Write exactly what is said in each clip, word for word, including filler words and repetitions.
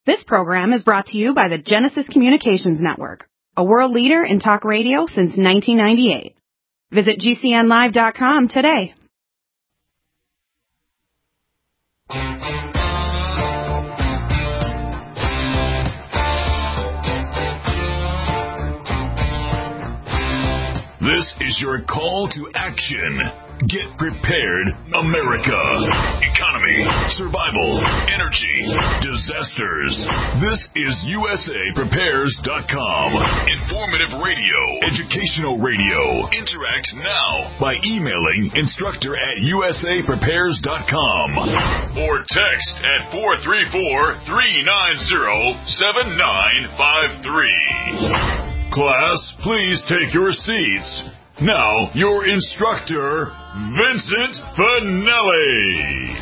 This program is brought to you by the Genesis Communications Network, a world leader in talk radio since nineteen ninety-eight. Visit G C N live dot com today. This is your call to action. Get prepared, America. Economy, survival, energy, disasters. This is U S A Prepares dot com. Informative radio, educational radio. Interact now by emailing instructor at U S A Prepares dot com or text at four three four, three nine zero, seven nine five three. Class, please take your seats. Now, your instructor, Vincent Finelli.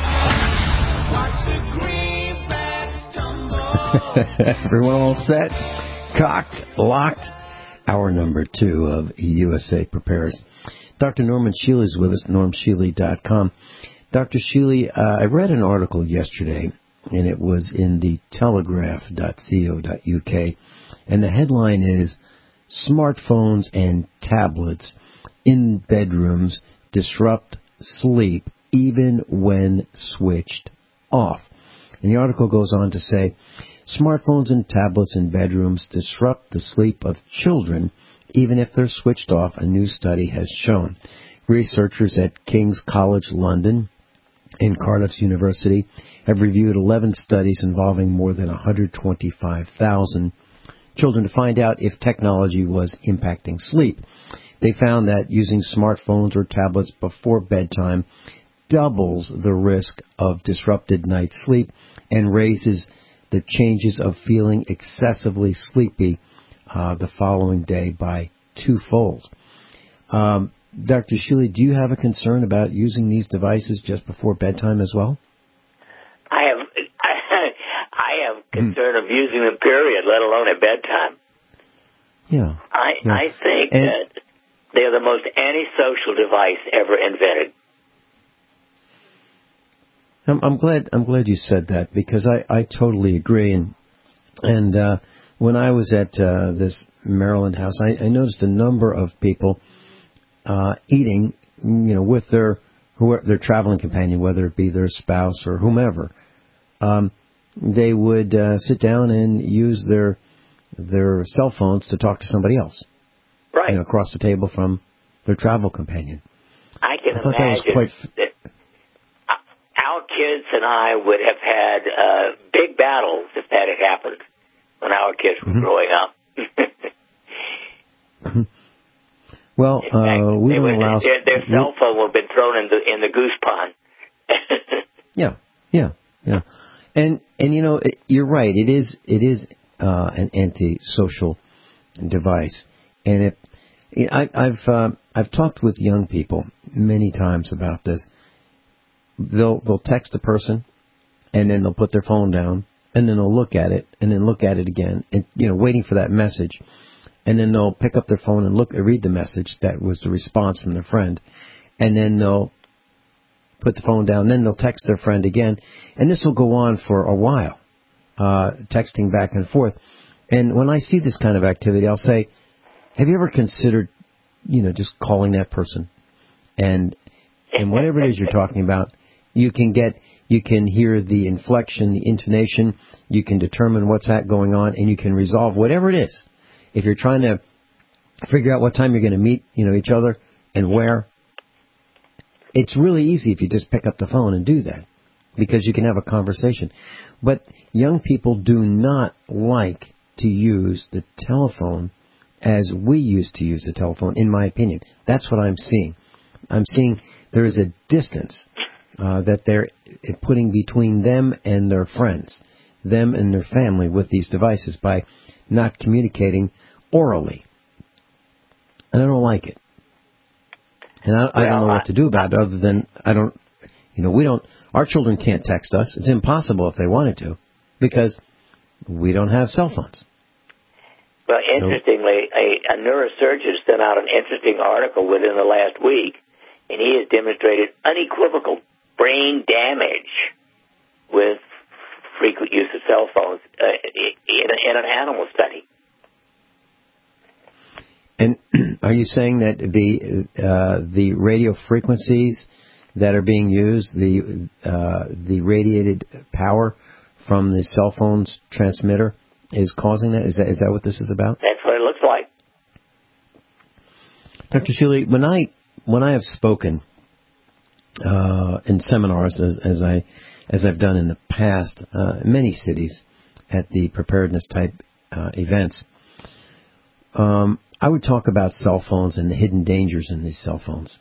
Everyone all set? Cocked, locked. Hour number two of U S A Prepares. Doctor Norman Shealy is with us, norm shealy dot com. Doctor Shealy, uh, I read an article yesterday, and it was in the telegraph dot co dot U K, and the headline is, Smartphones and tablets in bedrooms disrupt sleep even when switched off. And the article goes on to say, smartphones and tablets in bedrooms disrupt the sleep of children even if they're switched off, a new study has shown. Researchers at King's College London and Cardiff's University have reviewed eleven studies involving more than one hundred twenty-five thousand children to find out if technology was impacting sleep. They found that using smartphones or tablets before bedtime doubles the risk of disrupted night sleep and raises the chances of feeling excessively sleepy uh, the following day by twofold. Um, Doctor Shealy, do you have a concern about using these devices just before bedtime as well? I have I have concern of using them, period, let alone at bedtime. Yeah. I, yeah. I think and, that they're the most antisocial device ever invented. I'm, I'm glad I'm glad you said that, because I, I totally agree. And and uh, when I was at uh, this Maryland house, I, I noticed a number of people uh, eating, you know, with their who their traveling companion, whether it be their spouse or whomever. Um, they would uh, sit down and use their their cell phones to talk to somebody else, right? You know, across the table from their travel companion. I can I thought imagine that was quite f- that our kids and I would have had uh, big battles if that had happened when our kids were mm-hmm. growing up. mm-hmm. Well, fact, uh, we don't would, allow their, their we, cell phone would have been thrown in the in the goose pond. yeah, yeah, yeah. And and you know, it, you're right. It is it is uh, an antisocial device, and it, it I, I've uh, I've talked with young people many times about this. They'll they'll text a person, and then they'll put their phone down, and then they'll look at it, and then look at it again, and you know, waiting for that message, and then they'll pick up their phone and look read the message that was the response from their friend, and then they'll put the phone down, then they'll text their friend again, and this will go on for a while, uh, texting back and forth. And when I see this kind of activity, I'll say, have you ever considered, you know, just calling that person? And and whatever it is you're talking about, you can get, you can hear the inflection, the intonation, you can determine what's that going on, and you can resolve whatever it is. If you're trying to figure out what time you're going to meet, you know, each other and where, it's really easy if you just pick up the phone and do that, because you can have a conversation. But young people do not like to use the telephone as we used to use the telephone, in my opinion. That's what I'm seeing. I'm seeing there is a distance uh, that they're putting between them and their friends, them and their family with these devices by not communicating orally. And I don't like it. And I, I don't know what to do about it other than I don't, you know, we don't, our children can't text us. It's impossible if they wanted to, because we don't have cell phones. Well, interestingly, so, a, a neurosurgeon sent out an interesting article within the last week, and he has demonstrated unequivocal brain damage with frequent use of cell phones uh, in, in an animal study. And are you saying that the uh, the radio frequencies that are being used, the uh, the radiated power from the cell phone's transmitter, is causing that? Is that is that what this is about? That's what it looks like. Doctor Shealy, when I when I have spoken uh, in seminars, as, as I as I've done in the past, uh, in many cities at the preparedness type uh, events. Um, I would talk about cell phones and the hidden dangers in these cell phones.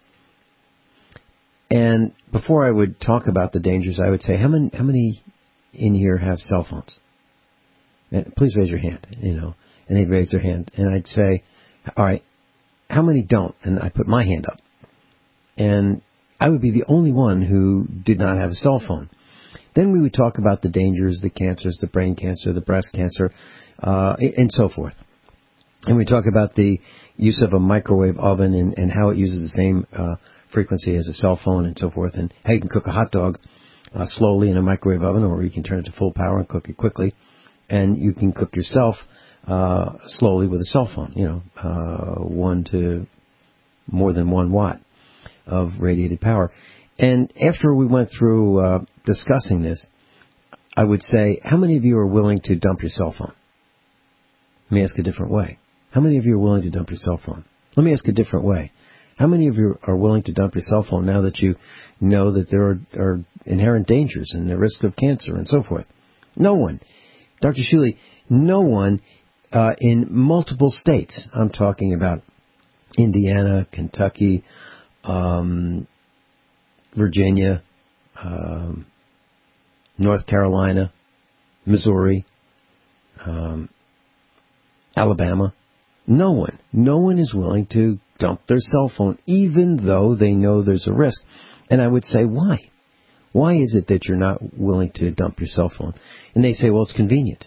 And before I would talk about the dangers, I would say, how many how many in here have cell phones? And please raise your hand, you know. And they'd raise their hand. And I'd say, all right, how many don't? And I put my hand up. And I would be the only one who did not have a cell phone. Then we would talk about the dangers, the cancers, the brain cancer, the breast cancer, uh, and so forth. And we talk about the use of a microwave oven and, and how it uses the same uh, frequency as a cell phone and so forth, and how you can cook a hot dog uh, slowly in a microwave oven, or you can turn it to full power and cook it quickly. And you can cook yourself uh, slowly with a cell phone, you know, uh, one to more than one watt of radiated power. And after we went through uh, discussing this, I would say, how many of you are willing to dump your cell phone? Let me ask a different way. How many of you are willing to dump your cell phone? Let me ask a different way. How many of you are willing to dump your cell phone now that you know that there are, are inherent dangers and the risk of cancer and so forth? No one. Doctor Shealy, no one uh, in multiple states. I'm talking about Indiana, Kentucky, um, Virginia, um, North Carolina, Missouri, um, Alabama. No one. No one is willing to dump their cell phone, even though they know there's a risk. And I would say, why? Why is it that you're not willing to dump your cell phone? And they say, well, it's convenient.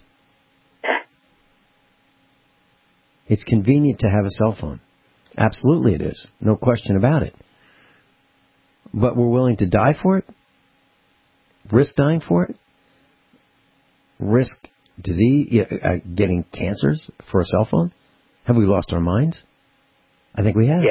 It's convenient to have a cell phone. Absolutely it is. No question about it. But we're willing to die for it? Risk dying for it? Risk disease, uh, getting cancers for a cell phone? Have we lost our minds? I think we have.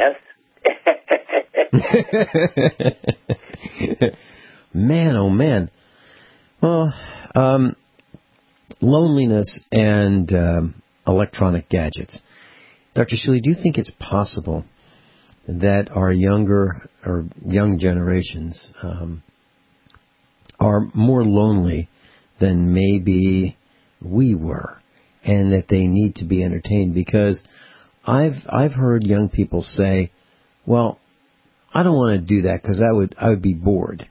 Yes. Man, oh man. Well, um, loneliness and um, electronic gadgets. Doctor Shealy, do you think it's possible that our younger or young generations um, are more lonely than maybe we were, and that they need to be entertained? Because I've I've heard young people say, "Well, I don't want to do that because I would I would be bored."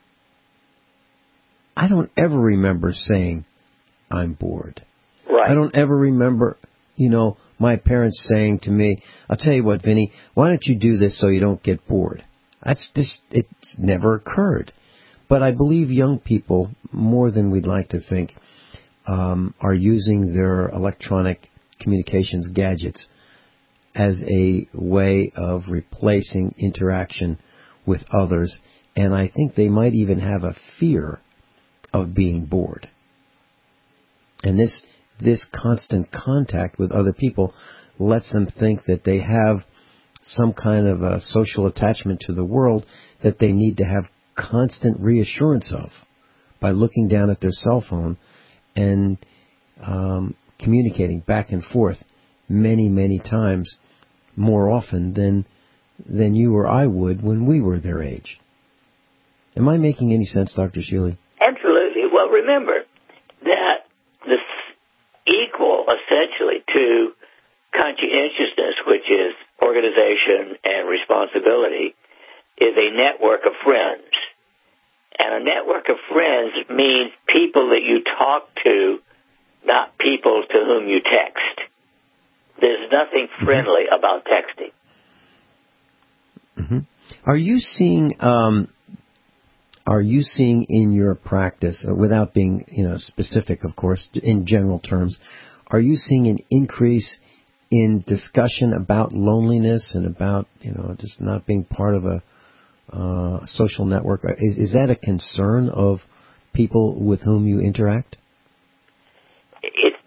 I don't ever remember saying, "I'm bored." Right. I don't ever remember, you know, my parents saying to me, "I'll tell you what, Vinny, why don't you do this so you don't get bored?" That's just, it's never occurred. But I believe young people, more than we'd like to think, um, are using their electronic communications gadgets as a way of replacing interaction with others. And I think they might even have a fear of being bored. And this this constant contact with other people lets them think that they have some kind of a social attachment to the world that they need to have constant reassurance of by looking down at their cell phone and um, communicating back and forth many, many times more often than than you or I would when we were their age. Am I making any sense, Doctor Shealy? Absolutely. Well, remember that this equal, essentially, to conscientiousness, which is organization and responsibility, is a network of friends. And a network of friends means people that you talk to, not people to whom you text. There's nothing friendly about texting. Mm-hmm. Are you seeing... Um Are you seeing in your practice, without being, you know, specific, of course, in general terms, are you seeing an increase in discussion about loneliness and about, you know, just not being part of a uh, social network? Is, is that a concern of people with whom you interact?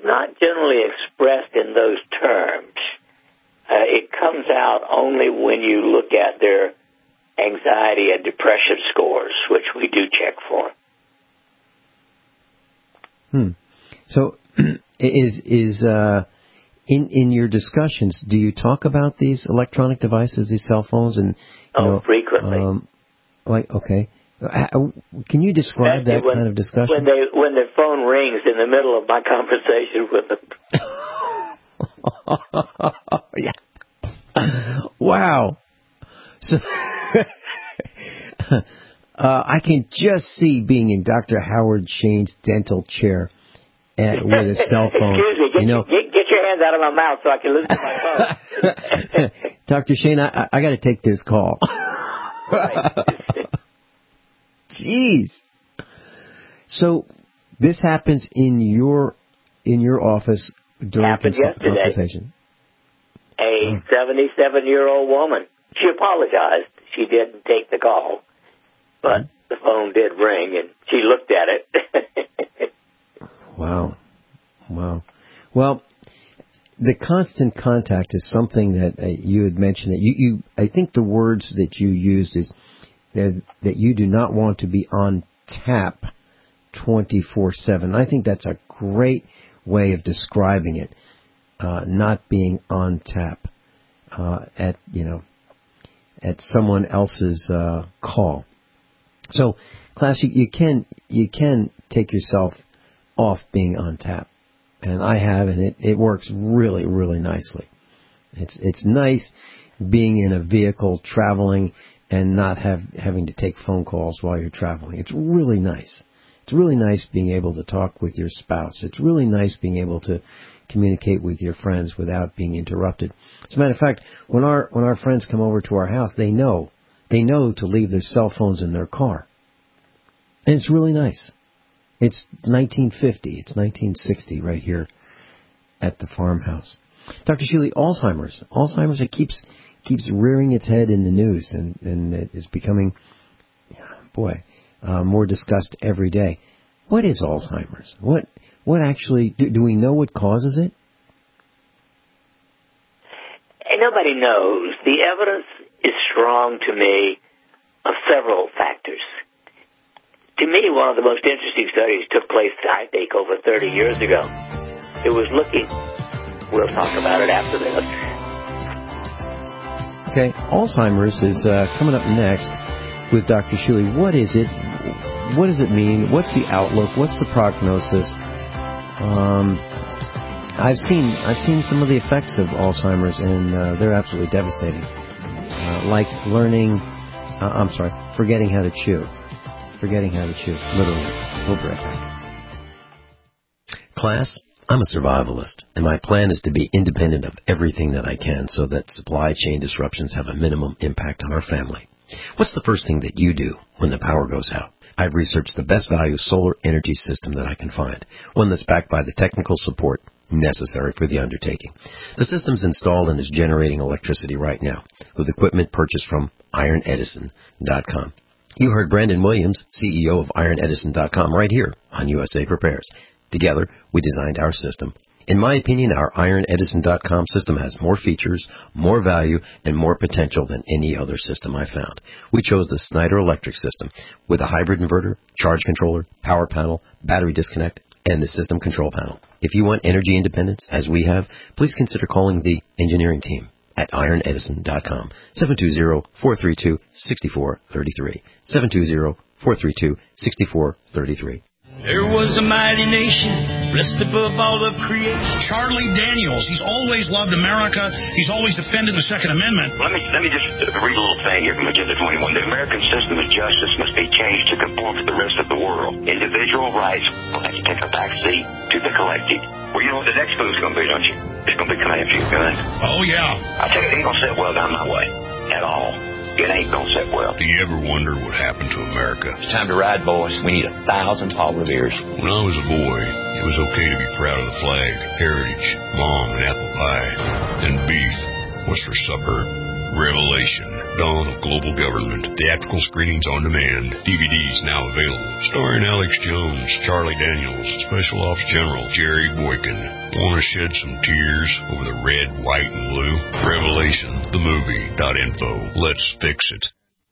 not generally expressed in those terms. Uh, it comes out only when you look at their anxiety and depression scores, which we do check for. Hmm. So, is is uh, in in your discussions, do you talk about these electronic devices, these cell phones, and you oh, know, frequently? Um, like, okay, can you describe Especially that when, kind of discussion? When they when their phone rings in the middle of my conversation with them. Yeah. Wow. So, uh, I can just see being in Doctor Howard Shane's dental chair at, with a cell phone. Excuse me, get, you know, get, get your hands out of my mouth so I can listen to my phone. Doctor Shane, I, I got to take this call. Jeez. So this happens in your in your office during cons- consultation. A seventy-seven-year-old woman. She apologized. She didn't take the call, but mm-hmm. the phone did ring, and she looked at it. Wow. Wow. Well, the constant contact is something that uh, you had mentioned. That you, you, I think the words that you used is that, that you do not want to be on tap twenty-four seven. I think that's a great way of describing it. Uh, not being on tap uh, at you know at someone else's uh, call. So, class, you, you can you can take yourself off being on tap, and I have, and it, it works really really nicely. It's it's nice being in a vehicle traveling and not have having to take phone calls while you're traveling. It's really nice. It's really nice being able to talk with your spouse. It's really nice being able to communicate with your friends without being interrupted. As a matter of fact, when our when our friends come over to our house, they know they know to leave their cell phones in their car, and it's really nice. It's nineteen fifty, it's nineteen sixty right here at the farmhouse. Doctor Sheely, Alzheimer's, Alzheimer's, it keeps keeps rearing its head in the news, and and it is becoming, boy, uh, more discussed every day. What is Alzheimer's? What What actually, do, do we know what causes it? And nobody knows. The evidence is strong to me of several factors. To me, one of the most interesting studies took place, I think, over thirty years ago. It was looking, we'll talk about it after this. Okay, Alzheimer's is uh, coming up next with Doctor Sheely. What is it? What does it mean? What's the outlook? What's the prognosis? Um, I've seen I've seen some of the effects of Alzheimer's, and uh, they're absolutely devastating. Uh, like learning, uh, I'm sorry, forgetting how to chew. Forgetting how to chew, literally. We'll be right back. Class, I'm a survivalist, and my plan is to be independent of everything that I can so that supply chain disruptions have a minimum impact on our family. What's the first thing that you do when the power goes out? I've researched the best value solar energy system that I can find, one that's backed by the technical support necessary for the undertaking. The system's installed and is generating electricity right now with equipment purchased from iron edison dot com. You heard Brandon Williams, C E O of iron edison dot com, right here on U S A Prepares. Together, we designed our system. In my opinion, our iron edison dot com system has more features, more value, and more potential than any other system I found. We chose the Snyder Electric system with a hybrid inverter, charge controller, power panel, battery disconnect, and the system control panel. If you want energy independence, as we have, please consider calling the engineering team at iron edison dot com, seven two zero, four three two, six four three three, seven two zero, four three two, six four three three. There was a mighty nation, blessed above all of creation. Charlie Daniels, he's always loved America. He's always defended the Second Amendment. Let me let me just read a little thing here from Agenda twenty-one. The American system of justice must be changed to conform to the rest of the world. Individual rights will have to take a back seat to the collective. Well, you know what the next move's going to be, don't you? It's going to be coming after you, guys. Oh, yeah. I tell you, it ain't going to sit well down my way at all. It ain't gonna sit well. Do you ever wonder what happened to America? It's time to ride, boys. We need a thousand Paul Reveres. When I was a boy, it was okay to be proud of the flag, heritage, mom, and apple pie. Then beef was for supper. Revelation, Dawn of Global Government. Theatrical screenings on demand. D V Ds now available. Starring Alex Jones, Charlie Daniels, Special Ops General Jerry Boykin. Want to shed some tears over the red, white, and blue? Revelation, the movie dot info. Let's fix it.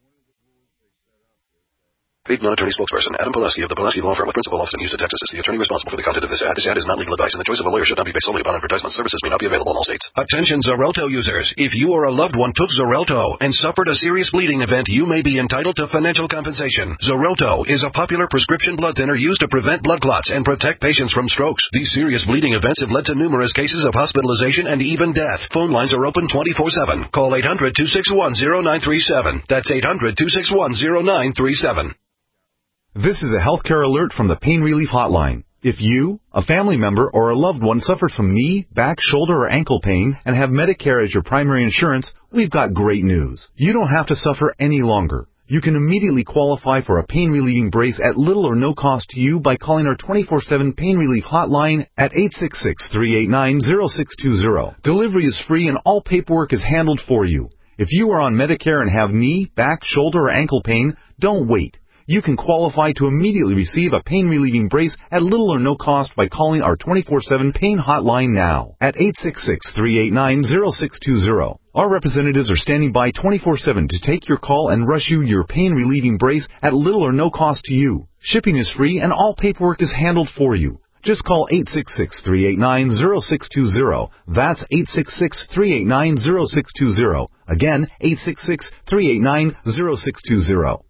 Paid non-attorney spokesperson Adam Pulaski of the Pulaski Law Firm with principal office in Houston, Texas is the attorney responsible for the content of this ad. This ad is not legal advice, and the choice of a lawyer should not be based solely upon advertisement. Services may not be available in all states. Attention Xarelto users. If you or a loved one took Xarelto and suffered a serious bleeding event, you may be entitled to financial compensation. Xarelto is a popular prescription blood thinner used to prevent blood clots and protect patients from strokes. These serious bleeding events have led to numerous cases of hospitalization and even death. Phone lines are open twenty-four seven. Call eight hundred, two six one, zero nine three seven. That's eight hundred, two six one, zero nine three seven. This is a healthcare alert from the Pain Relief Hotline. If you, a family member, or a loved one suffers from knee, back, shoulder, or ankle pain and have Medicare as your primary insurance, we've got great news. You don't have to suffer any longer. You can immediately qualify for a pain-relieving brace at little or no cost to you by calling our twenty-four seven Pain Relief Hotline at eight six six, three eight nine, zero six two zero. Delivery is free and all paperwork is handled for you. If you are on Medicare and have knee, back, shoulder, or ankle pain, don't wait. You can qualify to immediately receive a pain-relieving brace at little or no cost by calling our twenty-four seven Pain Hotline now at eight six six, three eight nine, zero six two zero. Our representatives are standing by twenty-four seven to take your call and rush you your pain-relieving brace at little or no cost to you. Shipping is free and all paperwork is handled for you. Just call eight six six, three eight nine, zero six two zero. That's eight six six, three eight nine, zero six two zero. Again, eight six six, three eight nine, zero six two zero.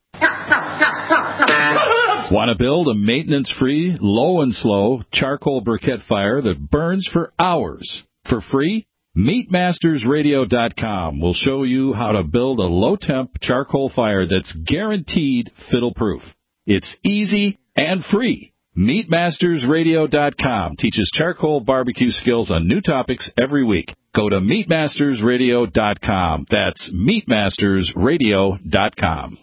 Want to build a maintenance-free, low and slow charcoal briquette fire that burns for hours for free? Meat Masters Radio dot com will show you how to build a low-temp charcoal fire that's guaranteed fiddle-proof. It's easy and free. Meat Masters Radio dot com teaches charcoal barbecue skills on new topics every week. Go to Meat Masters Radio dot com. That's Meat Masters Radio dot com.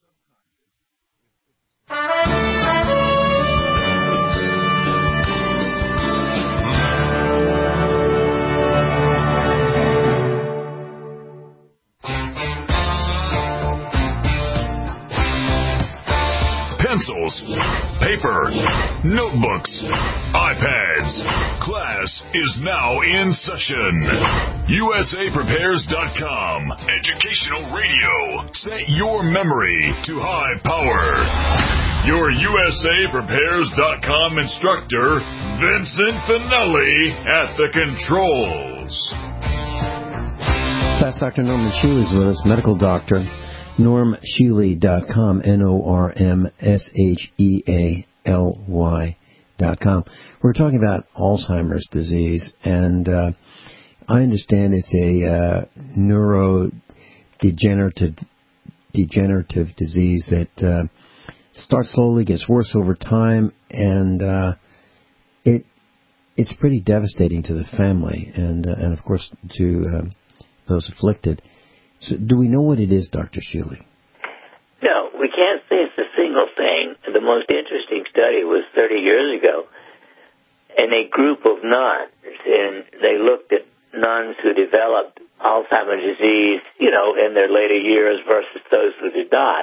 Pencils, paper, notebooks, iPads. Class is now in session. U S A Prepares dot com. Educational radio. Set your memory to high power. Your U S A Prepares dot com instructor, Vincent Finelli, at the controls. Class Doctor Norman Shealy is with us, medical doctor. norm shealy dot com, N O R M S H E A L Y dot com. We're talking about Alzheimer's disease, and uh, I understand it's a uh, neurodegenerative degenerative disease that uh, starts slowly, gets worse over time, and uh, it it's pretty devastating to the family and, uh, and of course, to uh, those afflicted. So do we know what it is, Doctor Shealy? No, we can't say it's a single thing. The most interesting study was thirty years ago, and a group of nuns, and they looked at nuns who developed Alzheimer's disease, you know, in their later years versus those who did not.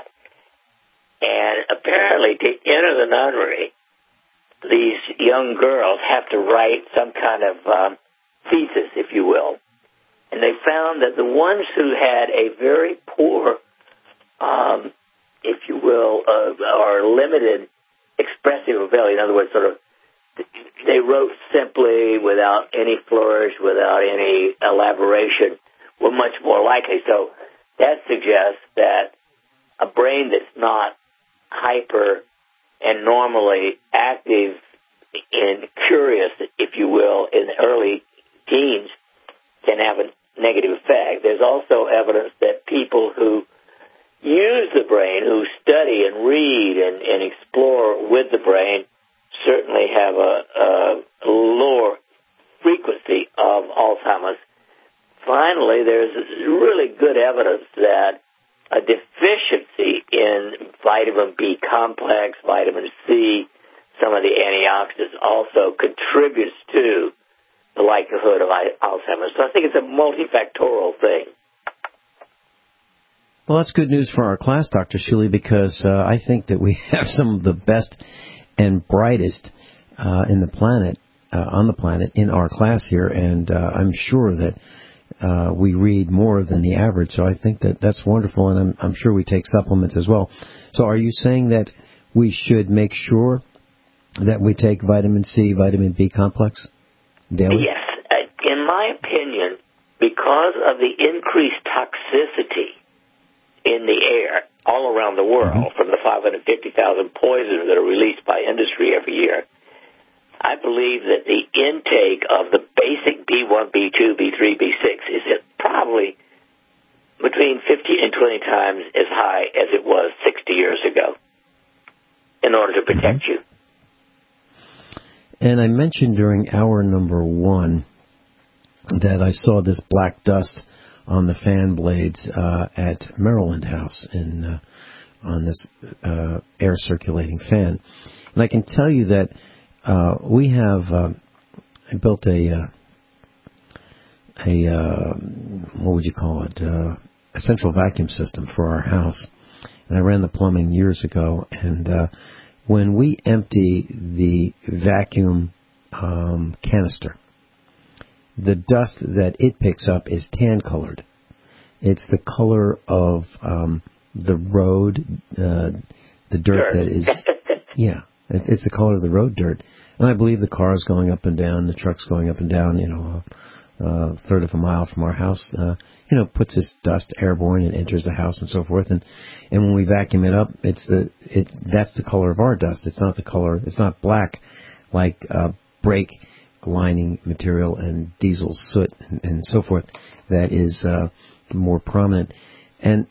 And apparently, to enter the nunnery, these young girls have to write some kind of um, thesis, if you will. And they found that the ones who had a very poor, um, if you will, uh, or limited expressive ability, in other words, sort of, they wrote simply without any flourish, without any elaboration, were much more likely. So that suggests that a brain that's not hyper and normally active and curious, if you will, in early teens, can have a negative effect. There's also evidence that people who use the brain, who study and read and, and explore with the brain, certainly have a, a lower frequency of Alzheimer's. Finally, there's really good evidence that a deficiency in vitamin B complex, vitamin C, some of the antioxidants also contributes to the likelihood of Alzheimer's. So I think it's a multifactorial thing. Well, that's good news for our class, Doctor Shuley, because uh, I think that we have some of the best and brightest uh, in the planet, uh, on the planet, in our class here, and uh, I'm sure that uh, we read more than the average. So I think that that's wonderful, and I'm, I'm sure we take supplements as well. So are you saying that we should make sure that we take vitamin C, vitamin B complex daily? Yes. Uh, in my opinion, because of the increased toxicity in the air all around the world, mm-hmm. from the five hundred fifty thousand poisons that are released by industry every year, I believe that the intake of the basic B one, B two, B three, B six is at probably between fifteen and twenty times as high as it was sixty years ago in order to protect mm-hmm. you. And I mentioned during hour number one that I saw this black dust on the fan blades uh, at Maryland House in uh, on this uh, air circulating fan. And I can tell you that uh, we have uh, I built a uh, a uh, what would you call it uh, a central vacuum system for our house, and I ran the plumbing years ago. And uh, when we empty the vacuum um, canister, the dust that it picks up is tan-colored. It's the color of um, the road, uh, the dirt, dirt that is, yeah, it's, it's the color of the road dirt. And I believe the car is going up and down, the truck's going up and down, you know, a uh, uh, third of a mile from our house, uh, you know, puts this dust airborne and enters the house and so forth. And, and when we vacuum it up, it's the, it, that's the color of our dust. It's not the color, it's not black like uh, brake lining material and diesel soot and, and so forth that is uh, more prominent. And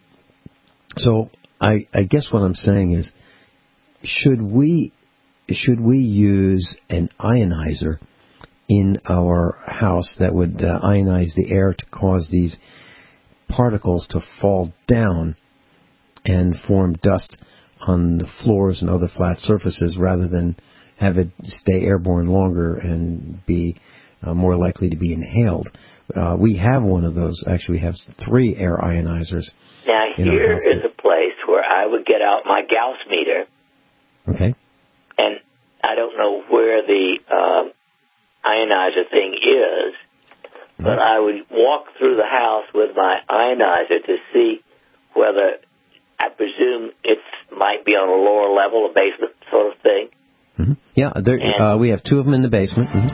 so I, I guess what I'm saying is, should we should we use an ionizer in our house that would uh, ionize the air to cause these particles to fall down and form dust on the floors and other flat surfaces rather than have it stay airborne longer and be uh, more likely to be inhaled? Uh, we have one of those. Actually, we have three air ionizers. Now, here is a place where I would get out my Gauss meter. Okay. And I don't know where the um, ionizer thing is, but mm-hmm. I would walk through the house with my ionizer to see whether, I presume it might be on a lower level, a basement sort of thing. Mm-hmm. Yeah, there, uh, we have two of them in the basement. Mm-hmm.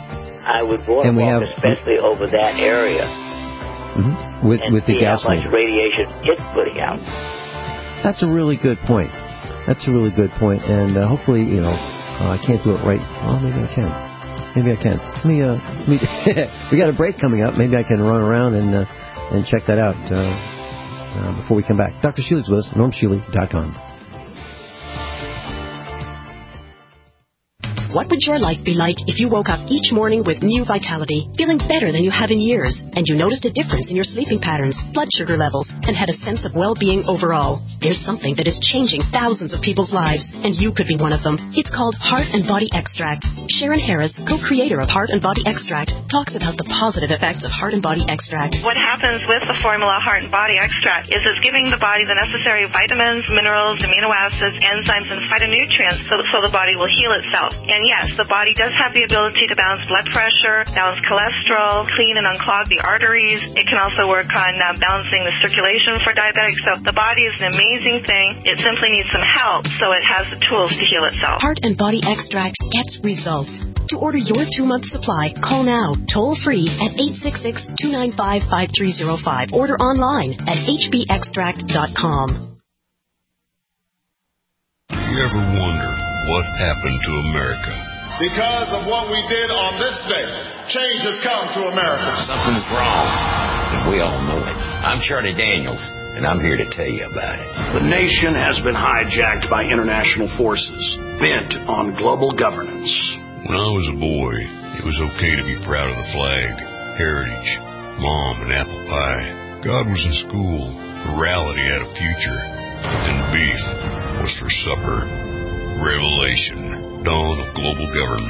I would walk, and we walk have, especially over that area mm-hmm. with and with the see gas how much meter. radiation it's putting out. That's a really good point. That's a really good point, and uh, hopefully, you know, uh, I can't do it right. Well, maybe I can. Maybe I can. Let me. Uh, let me we got a break coming up. Maybe I can run around and uh, and check that out uh, uh, before we come back. Doctor Shuley's with us. Norm Shuley dot com. What would your life be like if you woke up each morning with new vitality, feeling better than you have in years, and you noticed a difference in your sleeping patterns, blood sugar levels, and had a sense of well-being overall? There's something that is changing thousands of people's lives, and you could be one of them. It's called Heart and Body Extract. Sharon Harris, co-creator of Heart and Body Extract, talks about the positive effects of Heart and Body Extract. What happens with the formula Heart and Body Extract is it's giving the body the necessary vitamins, minerals, amino acids, enzymes, and phytonutrients so, so the body will heal itself. And And yes, the body does have the ability to balance blood pressure, balance cholesterol, clean and unclog the arteries. It can also work on uh, balancing the circulation for diabetics. So the body is an amazing thing. It simply needs some help, so it has the tools to heal itself. Heart and Body Extract gets results. To order your two-month supply, call now, toll-free at eight six six, two nine five, five three zero five. Order online at h b extract dot com. You ever wonder what happened to America? Because of what we did on this day, change has come to America. Something's wrong, and we all know it. I'm Charlie Daniels, and I'm here to tell you about it. The nation has been hijacked by international forces bent on global governance. When I was a boy, it was okay to be proud of the flag, heritage, mom, and apple pie. God was in school, morality had a future, and beef was for supper. Revelation, dawn of global government.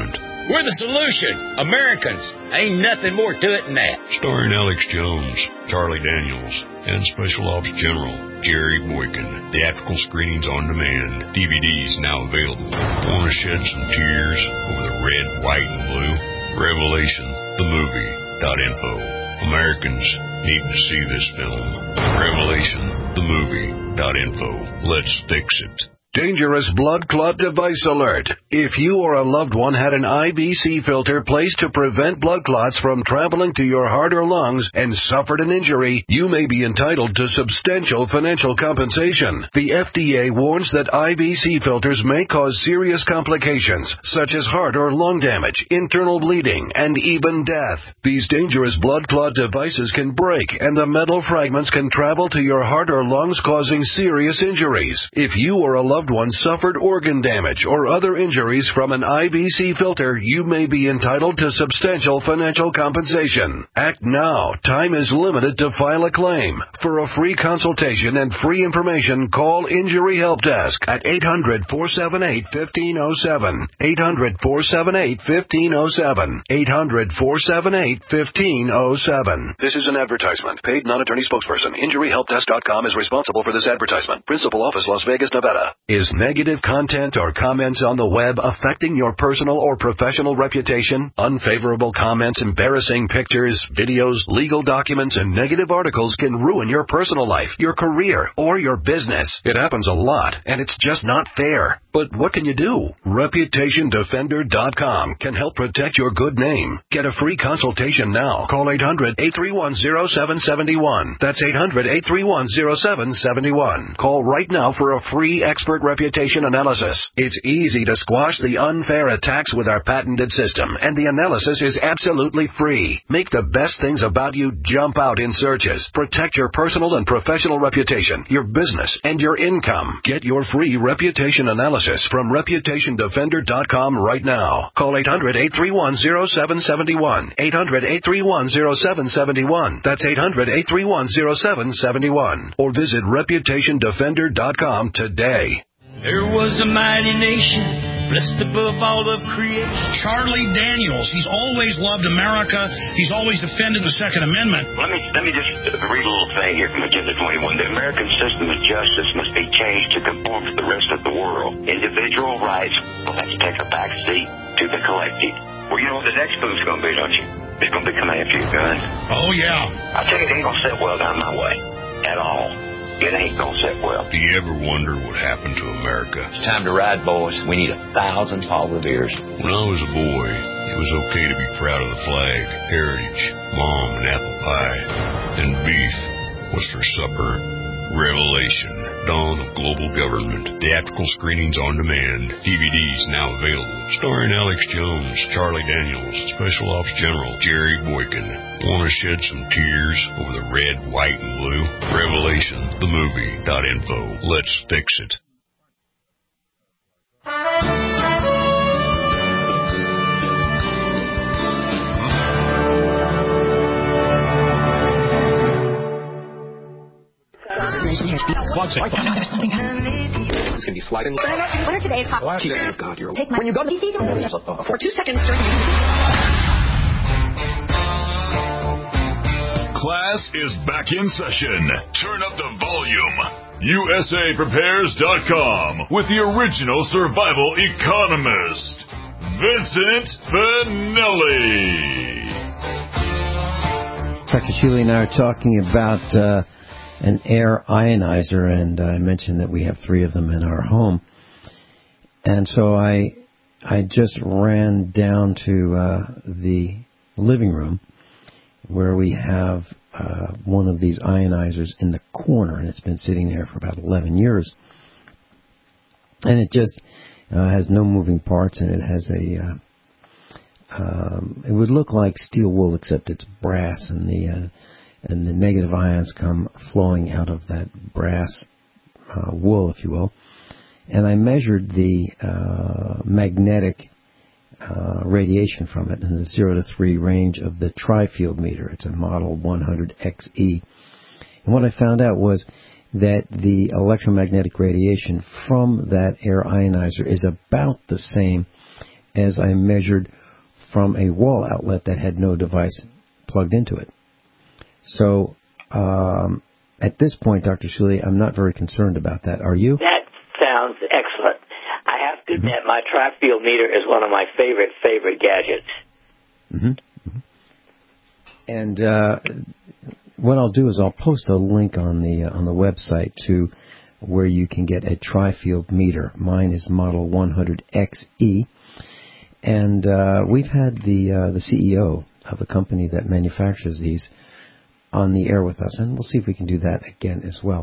We're the solution. Americans. Ain't nothing more to it than that. Starring Alex Jones, Charlie Daniels, and Special Ops General Jerry Boykin. Theatrical screenings on demand. D V Ds now available. Want to shed some tears over the red, white, and blue? Revelation, the movie, dot info. Americans need to see this film. Revelation, the movie, dot info. Let's fix it. Dangerous blood clot device alert. If you or a loved one had an I V C filter placed to prevent blood clots from traveling to your heart or lungs and suffered an injury, you may be entitled to substantial financial compensation. The F D A warns that I V C filters may cause serious complications, such as heart or lung damage, internal bleeding, and even death. These dangerous blood clot devices can break, and the metal fragments can travel to your heart or lungs, causing serious injuries. If you or a loved loved one suffered organ damage or other injuries from an I V C filter, you may be entitled to substantial financial compensation. Act now. Time is limited to file a claim. For a free consultation and free information, call Injury Help Desk at eight hundred, four seven eight, one five zero seven. eight hundred, four seven eight, one five zero seven. eight hundred, four seven eight, one five zero seven. This is an advertisement. Paid non-attorney spokesperson. Injury Help Desk dot com is responsible for this advertisement. Principal office, Las Vegas, Nevada. Is negative content or comments on the web affecting your personal or professional reputation? Unfavorable comments, embarrassing pictures, videos, legal documents, and negative articles can ruin your personal life, your career, or your business. It happens a lot, and it's just not fair. But what can you do? Reputation Defender dot com can help protect your good name. Get a free consultation now. Call eight hundred, eight three one, zero seven seven one. That's eight hundred, eight three one, zero seven seven one. Call right now for a free expert reputation analysis. It's easy to squash the unfair attacks with our patented system, and the analysis is absolutely free. Make the best things about you jump out in searches. Protect your personal and professional reputation, your business, and your income. Get your free reputation analysis from Reputation Defender dot com right now. Call eight hundred, eight three one, zero seven seven one. eight hundred, eight three one, zero seven seven one. That's eight hundred, eight three one, zero seven seven one. Or visit Reputation Defender dot com today. There was a mighty nation, blessed above all of creation. Charlie Daniels, he's always loved America. He's always defended the Second Amendment. Let me let me just read a little thing here from Agenda twenty-one. The American system of justice must be changed to conform to the rest of the world. Individual rights will have to take a back seat to the collective. Well, you know what the next move's going to be, don't you? It's going to be coming after your gun. Oh, yeah. I tell you, it ain't going to sit well down my way at all. It ain't gonna sit well. Do you ever wonder what happened to America? It's time to ride, boys. We need a thousand Paul Revere's. When I was a boy, it was okay to be proud of the flag, heritage, mom, and apple pie. And beef was for supper. Revelation, Dawn of Global Government. Theatrical screenings on demand. D V Ds now available. Starring Alex Jones, Charlie Daniels, Special Ops General Jerry Boykin. Want to shed some tears over the red, white, and blue? Revelation, the movie, dot info. Let's fix it. Watch it. Oh, no, there's something happening. It's going to be sliding. What are today's hot topics? Oh, God, you're... Take my... When you go to the... For two seconds during... Class is back in session. Turn up the volume. U S A Prepares dot com with the original survival economist, Vincent Finelli. Doctor Shealy and I are talking about uh, an air ionizer, and I mentioned that we have three of them in our home. And so I I just ran down to uh, the living room where we have uh, one of these ionizers in the corner, and it's been sitting there for about eleven years. And it just uh, has no moving parts, and it has a... Uh, um, it would look like steel wool, except it's brass, and the... Uh, and the negative ions come flowing out of that brass uh, wool, if you will. And I measured the uh, magnetic uh, radiation from it in the zero to three range of the tri-field meter. It's a model one hundred X E. And what I found out was that the electromagnetic radiation from that air ionizer is about the same as I measured from a wall outlet that had no device plugged into it. So um, at this point, Doctor Shuley, I'm not very concerned about that. Are you? That sounds excellent. I have to admit, mm-hmm. my tri-field meter is one of my favorite, favorite gadgets. Mm-hmm. And uh, what I'll do is I'll post a link on the uh, on the website to where you can get a tri-field meter. Mine is model one hundred X E, and uh, we've had the uh, the C E O of the company that manufactures these on the air with us, and we'll see if we can do that again as well.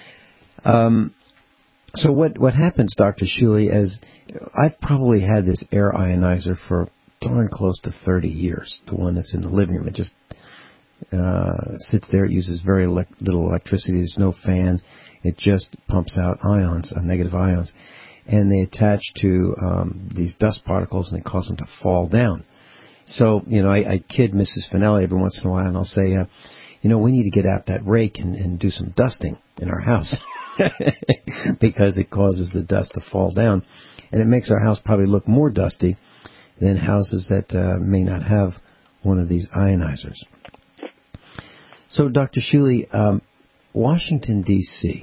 Um, so what what happens, Doctor Shuley, is I've probably had this air ionizer for darn close to thirty years, the one that's in the living room. It just uh, sits there. It uses very le- little electricity. There's no fan. It just pumps out ions, uh, negative ions. And they attach to um, these dust particles, and they cause them to fall down. So, you know, I, I kid Missus Finelli every once in a while, and I'll say, uh, you know, we need to get out that rake and, and do some dusting in our house because it causes the dust to fall down. And it makes our house probably look more dusty than houses that uh, may not have one of these ionizers. So, Doctor Shuley, um, Washington, D C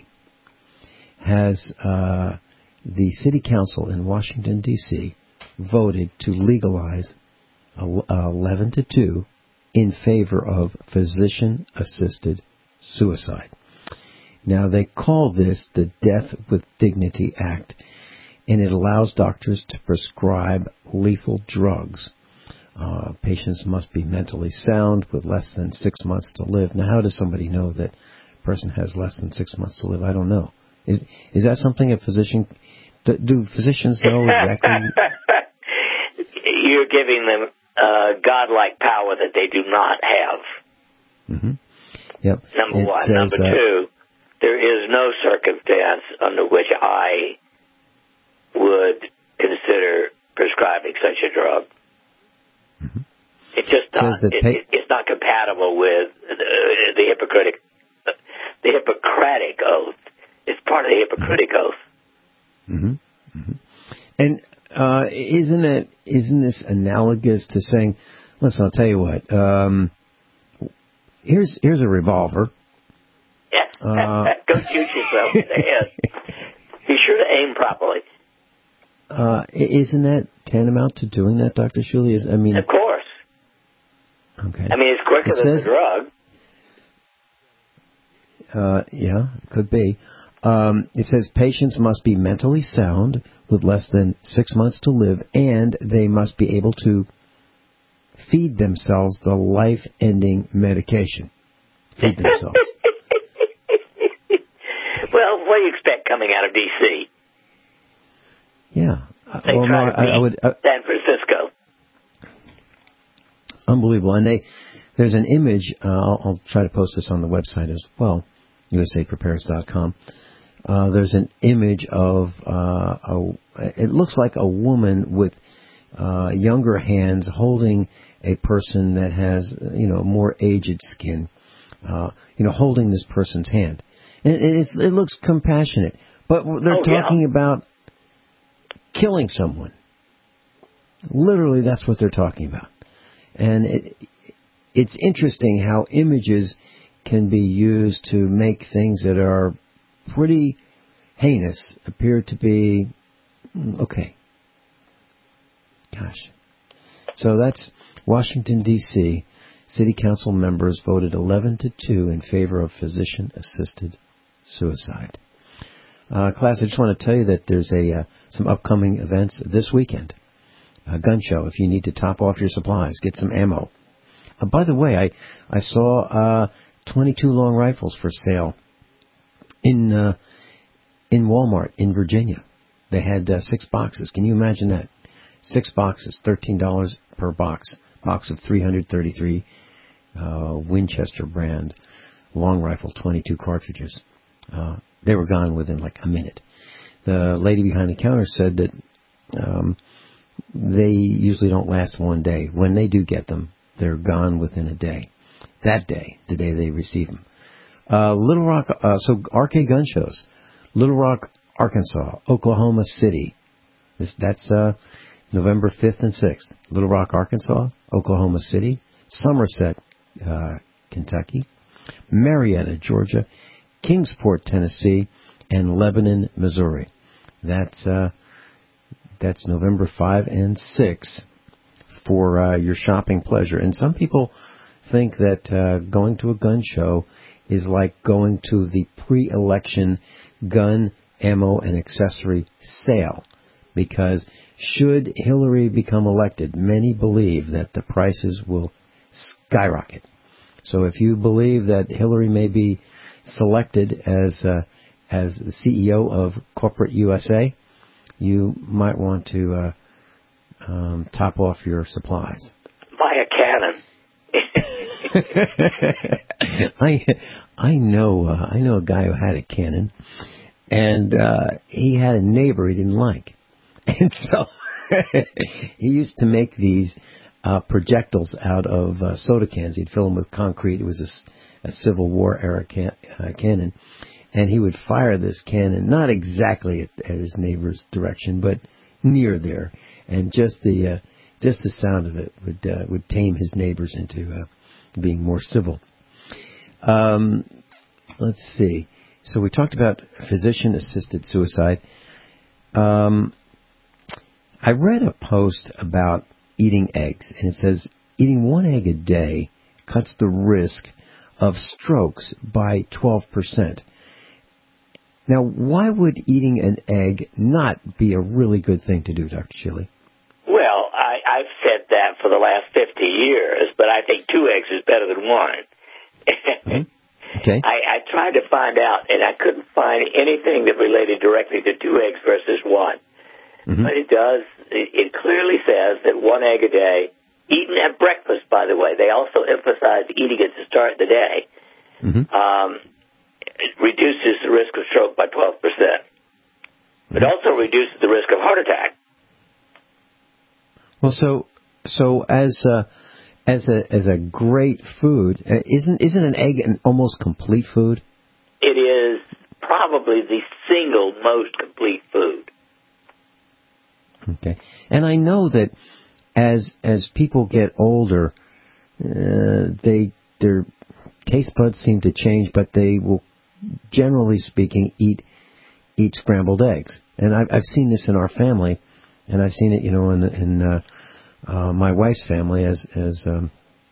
has uh, the City Council in Washington, D C voted to legalize eleven to two in favor of physician-assisted suicide. Now, they call this the Death with Dignity Act, and it allows doctors to prescribe lethal drugs. Uh, patients must be mentally sound with less than six months to live. Now, how does somebody know that a person has less than six months to live? I don't know. Is is that something a physician... Do, do physicians know exactly... You're giving them uh, godlike power that they do not have. Mm-hmm. Yep. Number it one. Says, Number uh, two, there is no circumstance under which I would consider prescribing such a drug. Mm-hmm. It's just not. It, pa- it, it's not compatible with the, the Hippocratic, the Hippocratic oath. It's part of the Hippocratic oath. Mm-hmm. Mm-hmm. And uh, isn't it? Isn't this analogous to saying, "Listen, I'll tell you what. Um, here's here's a revolver. Yeah. Uh, Go shoot yourself in the head. Be sure to aim properly." Uh, isn't that tantamount to doing that, Doctor Shuley? Is I mean, of course. Okay. I mean, it's quicker it than says, the drug. Uh, yeah, it could be. Um, it says patients must be mentally sound with less than six months to live, and they must be able to feed themselves the life-ending medication. Feed themselves. Well, what do you expect coming out of D C? Yeah. They well, try no, to I, beat I would, uh, San Francisco. It's unbelievable. And they, there's an image, uh, I'll, I'll try to post this on the website as well, U S A prepares dot com. Uh, there's an image of, uh, a, it looks like a woman with uh, younger hands holding a person that has, you know, more aged skin, uh, you know, holding this person's hand. And it's, it looks compassionate. But they're oh, talking yeah. about killing someone. Literally, that's what they're talking about. And it, it's interesting how images can be used to make things that are pretty heinous appear to be okay. Gosh. So that's Washington, D C City Council members voted eleven to two in favor of physician-assisted suicide. Uh, class, I just want to tell you that there's a uh, some upcoming events this weekend. A gun show. If you need to top off your supplies, get some ammo. Uh, by the way, I I saw uh, twenty-two long rifles for sale in uh, in Walmart in Virginia. They had uh, six boxes. Can you imagine that? Six boxes, thirteen dollars per box. Box of three hundred thirty-three uh, Winchester brand long rifle, twenty-two cartridges. Uh, they were gone within like a minute. The lady behind the counter said that um, they usually don't last one day. When they do get them, they're gone within a day. That day, the day they receive them. Uh, Little Rock, uh, so R K gun shows. Little Rock, Arkansas, Oklahoma City. This, that's uh, November fifth and sixth, Little Rock, Arkansas, Oklahoma City, Somerset, uh, Kentucky, Marietta, Georgia, Kingsport, Tennessee, and Lebanon, Missouri. That's uh, that's November fifth and sixth for uh, your shopping pleasure. And some people think that uh, going to a gun show is like going to the pre-election gun, ammo, and accessory sale. Because should Hillary become elected, many believe that the prices will skyrocket. So if you believe that Hillary may be selected as uh, as the C E O of corporate U S A, you might want to uh, um, top off your supplies. Buy a cannon. I I know uh, I know a guy who had a cannon, and uh, he had a neighbor he didn't like, and so he used to make these uh, projectiles out of uh, soda cans. He'd fill them with concrete. It was a, a Civil War era can, uh, cannon, and he would fire this cannon not exactly at, at his neighbor's direction, but near there, and just the uh, just the sound of it would uh, would tame his neighbors into uh, being more civil. Um, let's see. So we talked about physician-assisted suicide. Um, I read a post about eating eggs, and it says eating one egg a day cuts the risk of strokes by twelve percent. Now, why would eating an egg not be a really good thing to do, Doctor Shealy? Well, I, I've said that for the last fifty years, but I think two eggs is better than one. Mm-hmm. Okay. I, I tried to find out, and I couldn't find anything that related directly to two eggs versus one. Mm-hmm. But it does, it, it clearly says that one egg a day, eaten at breakfast, by the way, they also emphasize eating it to start the day, mm-hmm. um, it reduces the risk of stroke by twelve percent. It also reduces the risk of heart attack. Well, so so as uh, as a as a great food, uh, isn't isn't an egg an almost complete food? It is probably the single most complete food. Okay, and I know that as as people get older, uh, they their taste buds seem to change, but they will, generally speaking, eat eat scrambled eggs. And I've I've seen this in our family, and I've seen it, you know, in in uh, uh, my wife's family. As as um,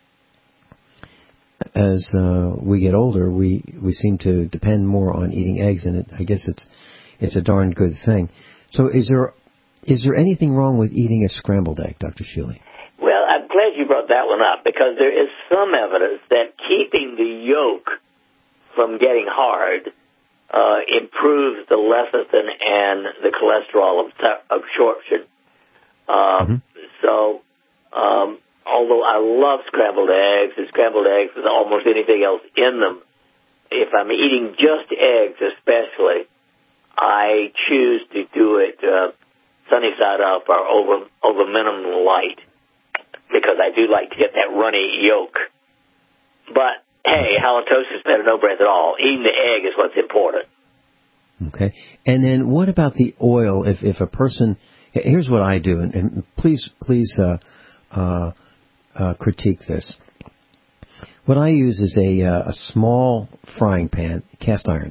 as uh, we get older, we we seem to depend more on eating eggs, and it, I guess it's it's a darn good thing. So, is there is there anything wrong with eating a scrambled egg, Doctor Shealy? Well, I'm glad you brought that one up, because there is some evidence that keeping the yolk from getting hard uh, improves the lecithin and the cholesterol absorption. Um, mm-hmm. So, um, although I love scrambled eggs, and scrambled eggs with almost anything else in them, if I'm eating just eggs especially, I choose to do it uh, sunny side up or over, over minimum light, because I do like to get that runny yolk. But, hey, halitosis, better no breath at all. Eating the egg is what's important. Okay. And then what about the oil? If if a person, here's what I do, and, and please please uh, uh, uh, critique this. What I use is a uh, a small frying pan, cast iron,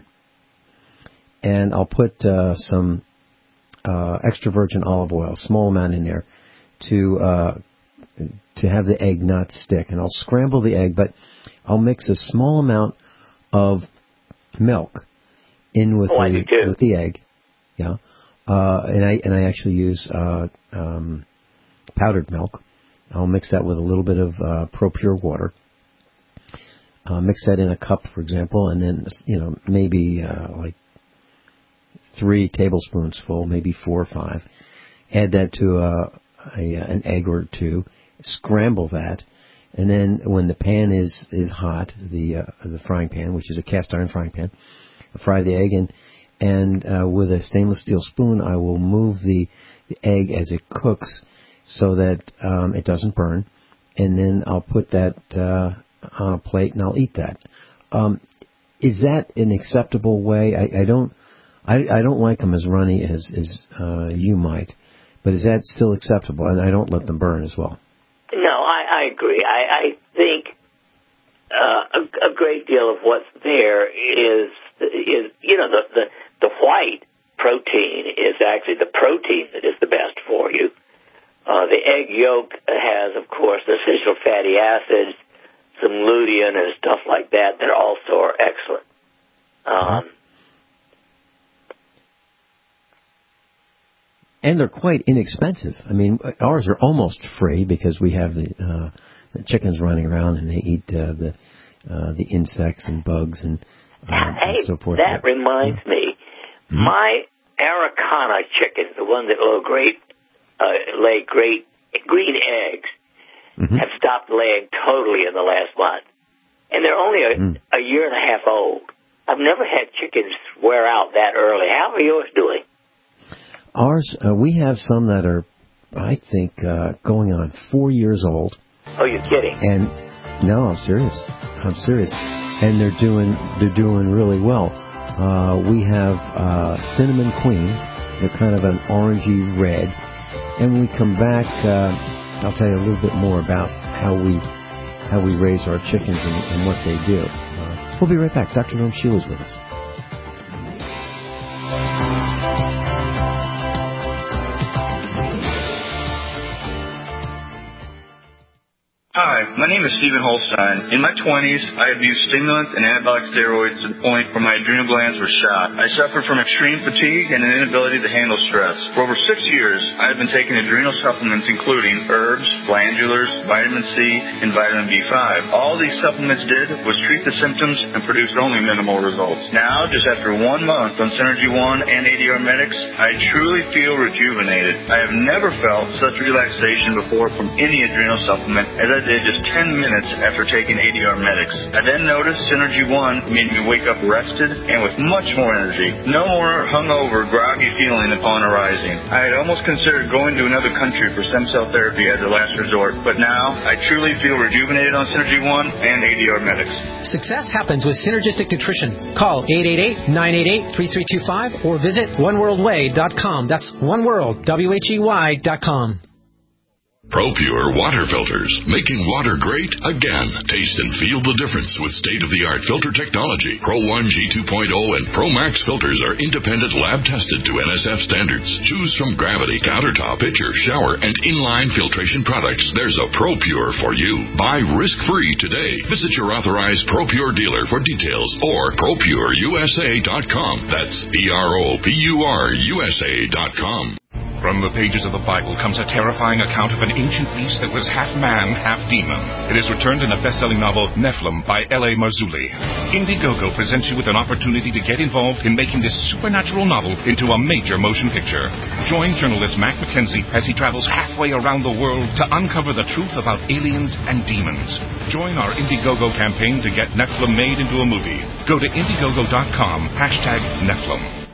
and I'll put uh, some uh, extra virgin olive oil, small amount in there, to uh, to have the egg not stick. And I'll scramble the egg, but I'll mix a small amount of milk in with oh, the with the egg, yeah, uh, and I and I actually use uh, um, powdered milk. I'll mix that with a little bit of uh, ProPure water. Uh, mix that in a cup, for example, and then you know maybe uh, like three tablespoons full, maybe four or five. Add that to a, a an egg or two. Scramble that, and then when the pan is is hot, the uh, the frying pan, which is a cast iron frying pan, I fry the egg, and and uh, with a stainless steel spoon, I will move the, the egg as it cooks so that um, it doesn't burn, and then I'll put that uh, on a plate and I'll eat that. Um, is that an acceptable way? I, I don't I, I don't like them as runny as as uh, you might, But is that still acceptable? And I don't let them burn as well. No, I, I agree. I, I think uh, a, a great deal of what's there is, is you know, the, the, the white protein is actually the protein that is the best for you. Uh, the egg yolk has, of course, essential fatty acids, some lutein and stuff like that that also are excellent. Um, and they're quite inexpensive. I mean, ours are almost free because we have the, uh, the chickens running around and they eat uh, the uh, the insects and bugs and, uh, hey, and so forth. That yeah. reminds yeah. me, mm-hmm. my Araucana chickens, the ones that lay great, uh, lay great green eggs, mm-hmm. have stopped laying totally in the last month. And they're only a, mm. a year and a half old. I've never had chickens wear out that early. How are yours doing? Ours, uh, we have some that are, I think, uh, going on four years old. Oh, you're kidding. And no, I'm serious. I'm serious. And they're doing, they're doing really well. Uh, we have uh, Cinnamon Queen. They're kind of an orangey red. And when we come back, uh, I'll tell you a little bit more about how we how we raise our chickens and, and what they do. Uh, we'll be right back. Doctor Noam Sheila's with us. Hi, my name is Stephen Holstein. In my twenties, I abused stimulants and anabolic steroids to the point where my adrenal glands were shot. I suffered from extreme fatigue and an inability to handle stress. For over six years, I have been taking adrenal supplements including herbs, glandulars, vitamin C, and vitamin B five. All these supplements did was treat the symptoms and produced only minimal results. Now, just after one month on Synergy One and A D R Medics, I truly feel rejuvenated. I have never felt such relaxation before from any adrenal supplement as I did just ten minutes after taking A D R Medics. I then noticed Synergy One made me wake up rested and with much more energy. No more hungover, groggy feeling upon arising. I had almost considered going to another country for stem cell therapy as a last resort, but now I truly feel rejuvenated on Synergy One and A D R Medics. Success happens with Synergistic Nutrition. Call eight eight eight, nine eight eight, three three two five or visit one world way dot com. That's oneworld, W H E Y dot com. ProPure water filters, making water great again. Taste and feel the difference with state-of-the-art filter technology. Pro one G two point oh and Pro Max filters are independent lab-tested to N S F standards. Choose from Gravity, Countertop, Pitcher, Shower, and Inline filtration products. There's a ProPure for you. Buy risk-free today. Visit your authorized ProPure dealer for details or Pro Pure U S A dot com. That's P R O P U R U S A dot com. From the pages of the Bible comes a terrifying account of an ancient beast that was half man, half demon. It is returned in the best-selling novel Nephilim by L A Marzulli. Indiegogo presents you with an opportunity to get involved in making this supernatural novel into a major motion picture. Join journalist Mac McKenzie as he travels halfway around the world to uncover the truth about aliens and demons. Join our Indiegogo campaign to get Nephilim made into a movie. Go to Indiegogo dot com, hashtag Nephilim.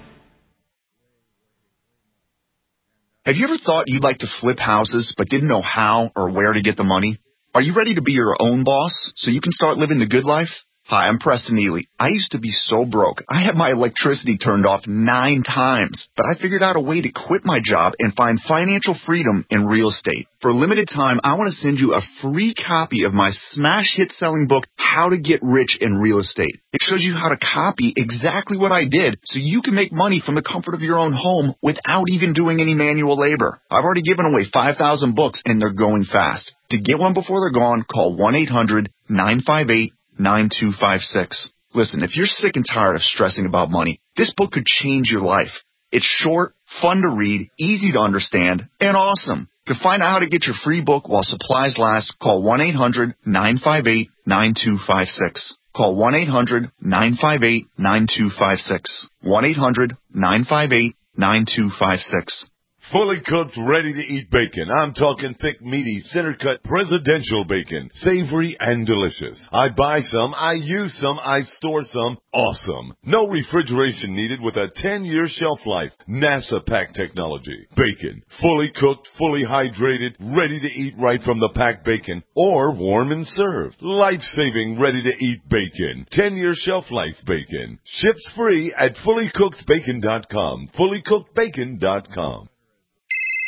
Have you ever thought you'd like to flip houses but didn't know how or where to get the money? Are you ready to be your own boss so you can start living the good life? Hi, I'm Preston Ely. I used to be so broke. I had my electricity turned off nine times, but I figured out a way to quit my job and find financial freedom in real estate. For a limited time, I want to send you a free copy of my smash hit selling book, How to Get Rich in Real Estate. It shows you how to copy exactly what I did so you can make money from the comfort of your own home without even doing any manual labor. I've already given away five thousand books and they're going fast. To get one before they're gone, call one eight hundred nine five eight nine two five six. Listen, if you're sick and tired of stressing about money, this book could change your life. It's short, fun to read, easy to understand, and awesome. To find out how to get your free book while supplies last, call one eight hundred nine five eight nine two five six. Call one eight hundred nine five eight nine two five six. one eight hundred nine five eight nine two five six. Fully cooked, ready-to-eat bacon. I'm talking thick, meaty, center-cut, presidential bacon. Savory and delicious. I buy some, I use some, I store some. Awesome. No refrigeration needed with a ten-year shelf life. NASA pack technology. Bacon. Fully cooked, fully hydrated, ready to eat right from the packed bacon. Or warm and served. Life-saving, ready-to-eat bacon. ten-year shelf life bacon. Ships free at fully cooked bacon dot com. fully cooked bacon dot com.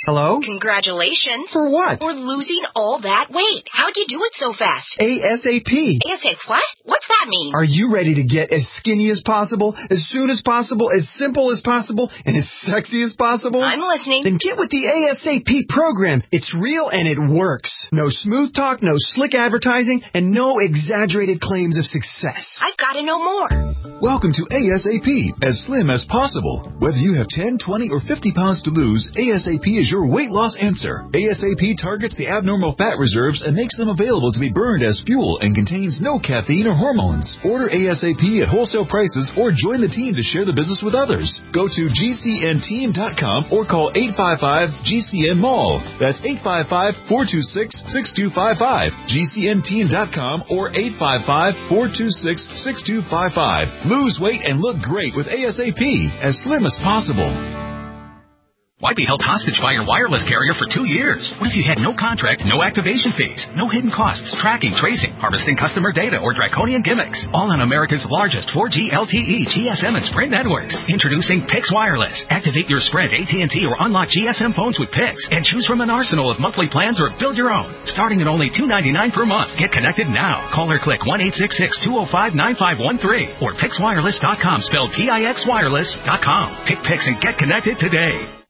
Hello? Congratulations. For what? For losing all that weight. How'd you do it so fast? ASAP. ASAP what? What's that mean? Are you ready to get as skinny as possible, as soon as possible, as simple as possible, and as sexy as possible? I'm listening. Then get with the ASAP program. It's real and it works. No smooth talk, no slick advertising, and no exaggerated claims of success. I've got to know more. Welcome to ASAP, as slim as possible. Whether you have ten, twenty, or fifty pounds to lose, ASAP is your weight loss answer. ASAP targets the abnormal fat reserves and makes them available to be burned as fuel and contains no caffeine or hormones. Order ASAP at wholesale prices or join the team to share the business with others. Go to G C N team dot com or call eight five five G C N mall. That's eight five five, four two six, six two five five. G C N team dot com or eight five five, four two six, six two five five. Lose weight and look great with ASAP, as slim as possible. Why be held hostage by your wireless carrier for two years? What if you had no contract, no activation fees, no hidden costs, tracking, tracing, harvesting customer data, or draconian gimmicks? All on America's largest four G L T E, G S M, and Sprint networks. Introducing Pix Wireless. Activate your Sprint, A T and T, or unlock G S M phones with Pix, and choose from an arsenal of monthly plans or build your own. Starting at only two ninety-nine per month. Get connected now. Call or click one eight six six, two oh five, nine five one three or Pix Wireless dot com, spelled P I X wireless dot com. Pick Pix and get connected today.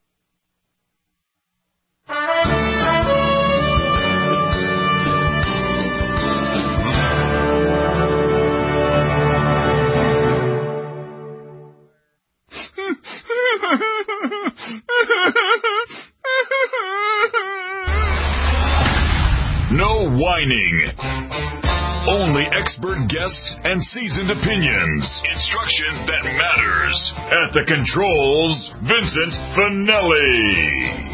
No whining. Only expert guests and seasoned opinions. Instruction that matters. At the controls, Vincent Finelli.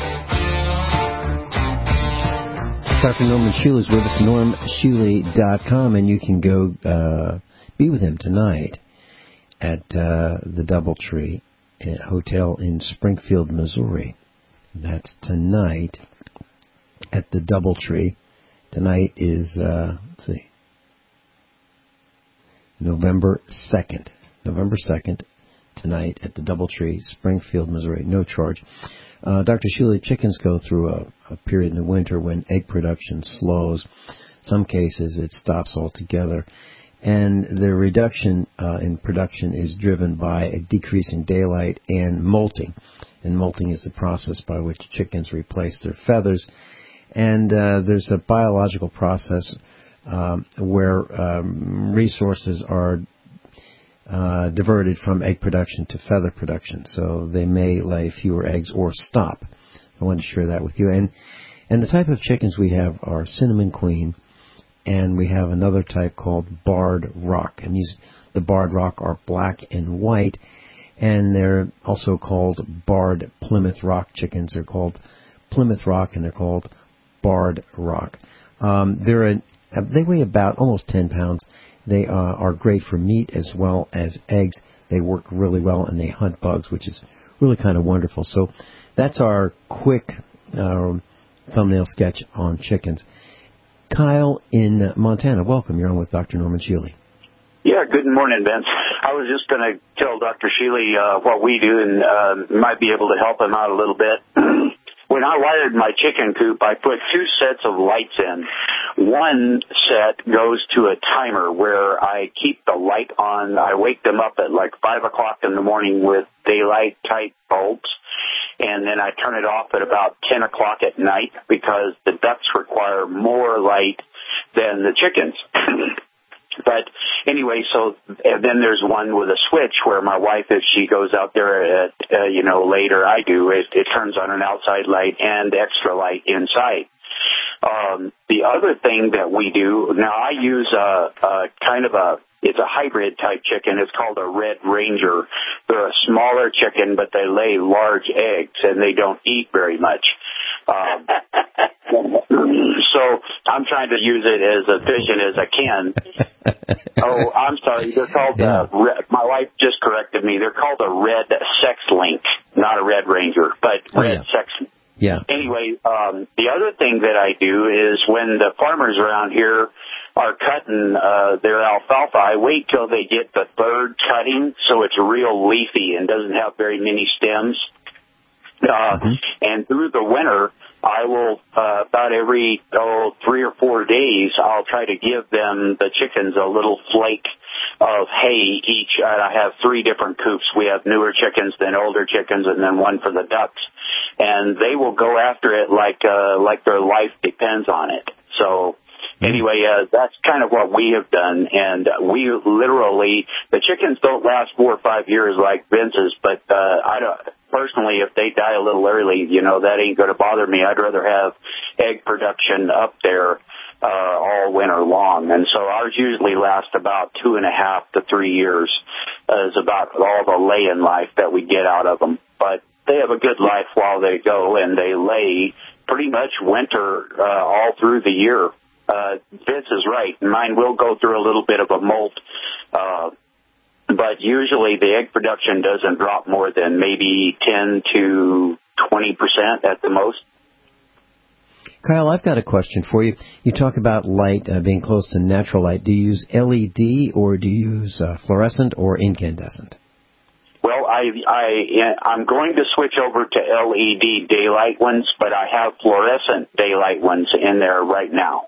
Doctor Norman Shuley is with us, norm shuley dot com, and you can go uh, be with him tonight at uh, the Doubletree Hotel in Springfield, Missouri. That's tonight at the Doubletree. Tonight is, uh, let's see, November second. November second, tonight at the Doubletree, Springfield, Missouri. No charge. Uh, Doctor Shuley, chickens go through a, a period in the winter when egg production slows. Some cases it stops altogether. And the reduction uh, in production is driven by a decrease in daylight and molting. And molting is the process by which chickens replace their feathers. And uh, there's a biological process um, where um, resources are uh, diverted from egg production to feather production. So they may lay fewer eggs or stop. I wanted to share that with you. And and the type of chickens we have are Cinnamon Queen, and we have another type called Barred Rock. And these, the Barred Rock, are black and white, and they're also called Barred Plymouth Rock chickens. They're called Plymouth Rock, and they're called Barred Rock. Um, they're a, they weigh about almost ten pounds. They uh, are great for meat as well as eggs. They work really well, and they hunt bugs, which is really kind of wonderful. So that's our quick uh, thumbnail sketch on chickens. Kyle in Montana, welcome. You're on with Doctor Norman Shuley. Yeah, good morning, Vince. I was just going to tell Doctor Shuley uh, what we do, and uh, might be able to help him out a little bit. When I wired my chicken coop, I put two sets of lights in. One set goes to a timer where I keep the light on. I wake them up at like five o'clock in the morning with daylight type bulbs, and then I turn it off at about ten o'clock at night because the ducks require more light than the chickens. But anyway, so then there's one with a switch where my wife, if she goes out there at, uh, you know, later I do, it, it turns on an outside light and extra light inside. Um, the other thing that we do, now I use a, a kind of a, it's a hybrid type chicken. It's called a Red Ranger. They're a smaller chicken, but they lay large eggs, and they don't eat very much. Um, so I'm trying to use it as efficient as I can. Oh, I'm sorry. They're called, yeah. uh, red, my wife just corrected me. They're called a Red Sex Link, not a Red Ranger, but oh, Red yeah. Sex. Yeah. Anyway, um, the other thing that I do is when the farmers around here are cutting uh, their alfalfa, I wait till they get the third cutting so it's real leafy and doesn't have very many stems. Uh, mm-hmm. And through the winter, I will, uh, about every, oh, three or four days, I'll try to give them, the chickens, a little flake of hay each. I have three different coops. We have newer chickens, then older chickens, and then one for the ducks. And they will go after it like, uh, like their life depends on it. So, anyway, uh, that's kind of what we have done, and we literally, the chickens don't last four or five years like Vince's, but uh, I don't, personally, if they die a little early, you know, that ain't going to bother me. I'd rather have egg production up there uh, all winter long, and so ours usually last about two and a half to three years uh, is about all the laying life that we get out of them, but they have a good life while they go, and they lay pretty much winter uh, all through the year. Uh, Vince is right. Mine will go through a little bit of a molt, uh, but usually the egg production doesn't drop more than maybe ten to twenty percent at the most. Kyle, I've got a question for you. You talk about light uh, being close to natural light. Do you use L E D or do you use uh, fluorescent or incandescent? Well, I, I, I'm going to switch over to L E D daylight ones, but I have fluorescent daylight ones in there right now.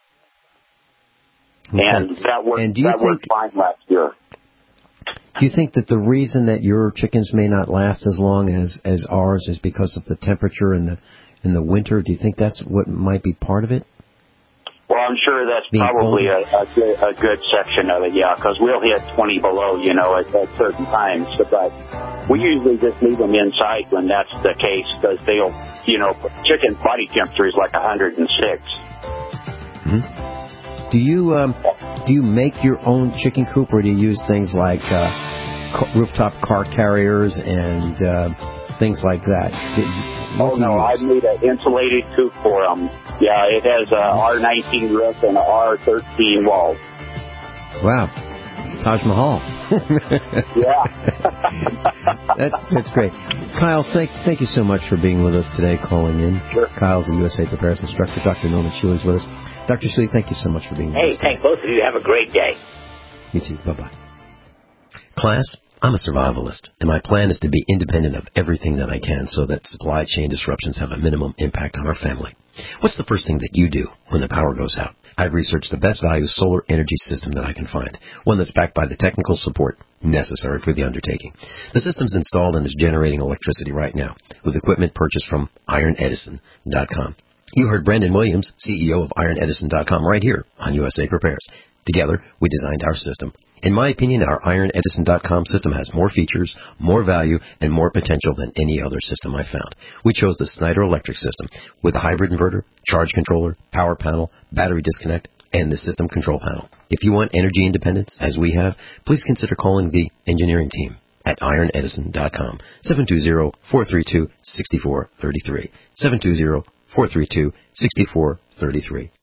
Okay. And that worked, and do you that think, worked fine last year. Do you think that the reason that your chickens may not last as long as, as ours is because of the temperature in the in the winter? Do you think that's what might be part of it? Well, I'm sure that's Being probably a, a, good, a good section of it, yeah, because we'll hit twenty below, you know, at, at certain times. But we usually just leave them inside when that's the case, because they'll, you know, chicken body temperature is like one hundred six. Mm-hmm. Do you um, do you make your own chicken coop, or do you use things like uh, ca- rooftop car carriers and uh, things like that? Oh, no, I made an insulated coop for them. Yeah, it has a R nineteen roof and a R thirteen walls. Wow. Taj Mahal. Yeah. that's that's great. Kyle, thank thank you so much for being with us today, calling in. Sure. Kyle's a U S A Prepares instructor. Doctor Norman Shealy's with us. Doctor Shealy, thank you so much for being with hey, us. Hey, thank both of you. Have a great day. You too. Bye-bye. Class, I'm a survivalist, and my plan is to be independent of everything that I can so that supply chain disruptions have a minimum impact on our family. What's the first thing that you do when the power goes out? I've researched the best value solar energy system that I can find, one that's backed by the technical support necessary for the undertaking. The system's installed and is generating electricity right now with equipment purchased from iron edison dot com. You heard Brandon Williams, C E O of iron edison dot com, right here on U S A Prepares. Together, we designed our system. In my opinion, our iron edison dot com system has more features, more value, and more potential than any other system I've found. We chose the Snyder Electric system with a hybrid inverter, charge controller, power panel, battery disconnect, and the system control panel. If you want energy independence, as we have, please consider calling the engineering team at iron edison dot com, seven two zero, four three two, six four three three, seven two zero, four three two, six four three three.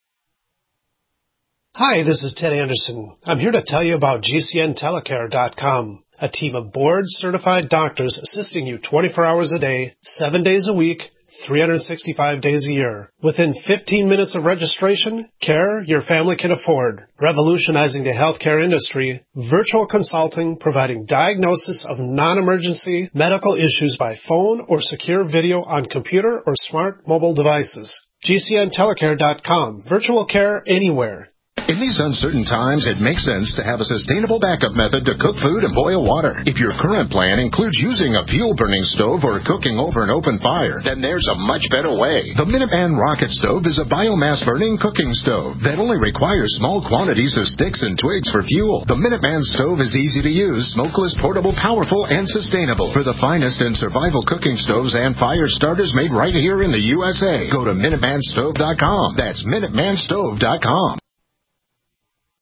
Hi, this is Ted Anderson. I'm here to tell you about G C N telecare dot com, a team of board-certified doctors assisting you twenty-four hours a day, seven days a week, three hundred sixty-five days a year. Within fifteen minutes of registration, care your family can afford. Revolutionizing the healthcare industry, virtual consulting providing diagnosis of non-emergency medical issues by phone or secure video on computer or smart mobile devices. G C N telecare dot com. Virtual care anywhere. In these uncertain times, it makes sense to have a sustainable backup method to cook food and boil water. If your current plan includes using a fuel-burning stove or cooking over an open fire, then there's a much better way. The Minuteman Rocket Stove is a biomass-burning cooking stove that only requires small quantities of sticks and twigs for fuel. The Minuteman Stove is easy to use, smokeless, portable, powerful, and sustainable. For the finest in survival cooking stoves and fire starters made right here in the U S A, go to Minuteman Stove dot com. That's Minuteman Stove dot com.